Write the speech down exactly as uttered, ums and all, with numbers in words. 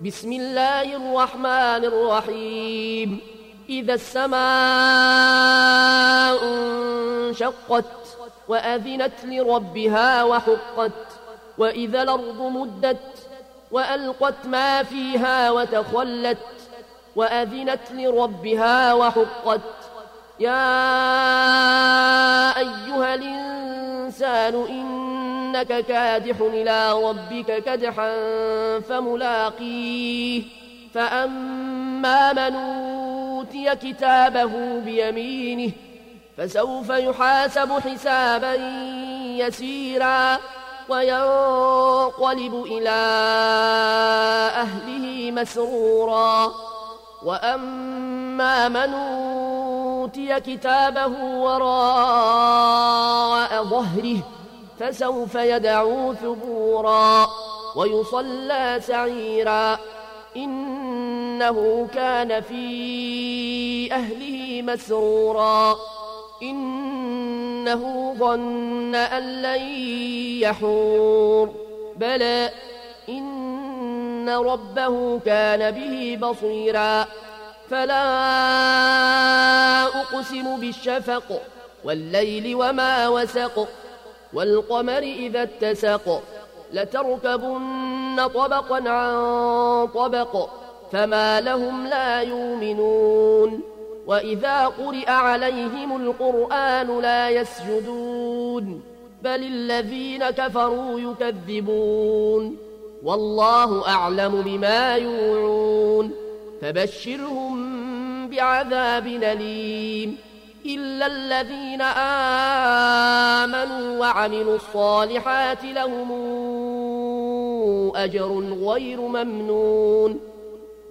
بسم الله الرحمن الرحيم إذا السماء انشقت وأذنت لربها وحقت وإذا الأرض مدت وألقت ما فيها وتخلت وأذنت لربها وحقت يا أيها الإنسان إنك كادح إلى ربك كدحا فملاقيه فأما من أوتي كتابه بيمينه فسوف يحاسب حسابا يسيرا وينقلب إلى أهله مسرورا وأما من أوتي كتابه وراء ظهره فسوف يدعو ثبورا ويصلى سعيرا إنه كان في أهله مسرورا إنه ظن أن لن يحور بلى إن ربه كان به بصيرا فلا أقسم بالشفق والليل وما وسق والقمر إذا اتسق لتركبن طبقا عن طبق فما لهم لا يؤمنون وإذا قرئ عليهم القرآن لا يسجدون بل الذين كفروا يكذبون والله أعلم بما يوعون فبشرهم بعذاب أليم إلا الذين آمنوا وعملوا الصالحات لهم أجر غير ممنون